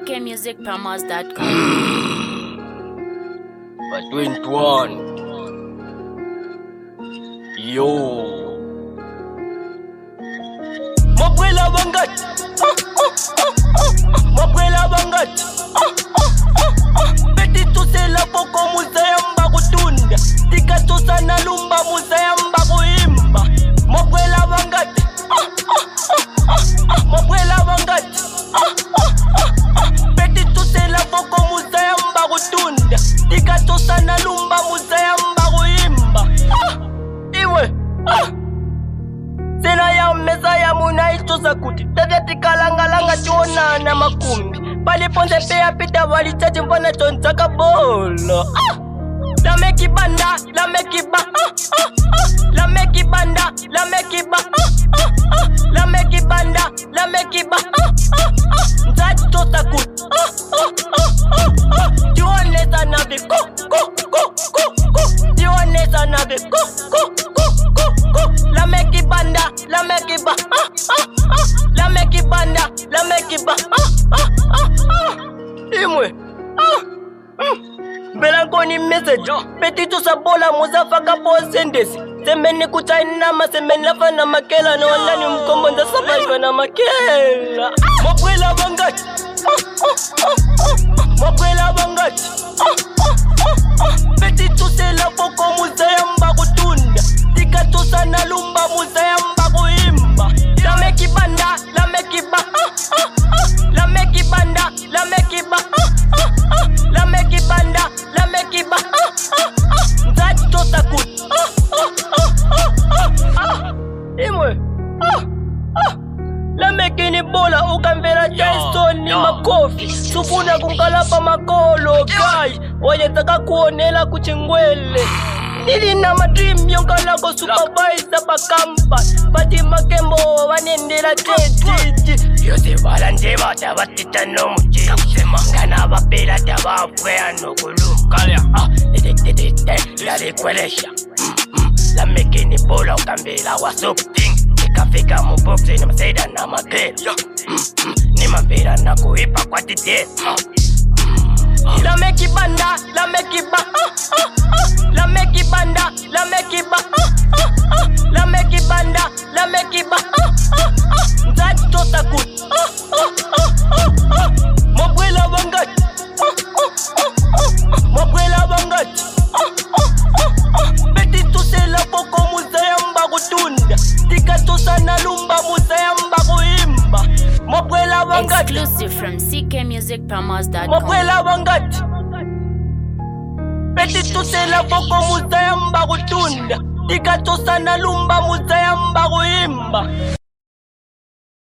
ckmusicpromos.com. But 21. Yo. Mabwela bangat. Mabwela bangat. Beti tusela poko muzayamba kutunda. Tika tusana lumba muzayamba kuimba. Mabwela bangat. Mabwela bangat. Beti tusela poko muzayamba kutunda. Tika tusana lumba muzayamba kuimba. Iwe. Sena ya meza ya muna ituza kuti Tadeti kalanga chona na makumbi Pali ponze pea pita wali chaji mfana chonzaka bolo La meki banda, la meki ba La meki banda, la meki ba La meki banda, la meki ba Nzaji chosa kuti Dionesa na viko Dionesa na viko La meki banda, la meki ba La meki banda, la meki ba Imwe Belankoni message Peti tu sabola muzafaka po sendesi Semeni kuchaina ma semeni lafa na makela Na wanani mkombo nza sabaifa na makela Mabwela bangati Mabwela bangati Peti tu sela poko muzayamba kutunda Tika tu sana lumba muzayamba kuimba La meki banda, la meki ba La meki banda, la meki ba La meki banda, la meki ba Nzaji chosa kuti Imwe La meki ni bola ukamvera Jason ni makofi Sufuna kunkalapa makolo kai Wanyetaka kuonela kuchingwele Nilina madream yonkalako supervisor bakampa Bati makembo wanendela tete Yose balanje tabatita no muchira kusema Ngana bapela tabafwea no kulumkalya Lale kwelesha La meki ni bola ukambela wa something Ikafika muboxe ni maseda na magela Ni mambela na kuipa kwa tite La meki banda, la meki ba La meki banda, la meki ba La meki banda, la meki ba Nzaji chosa kuti Mabwela bangati Mabwela bangati Beti tusela poko muzayamba kutunda Tika tusana lumba muzayamba kuimba Mabwela bangati Exclusive from ckmusicpromos.com. Mabwela bangati Beti tusela poko muzayamba kutunda Tika tusana lumba muzayamba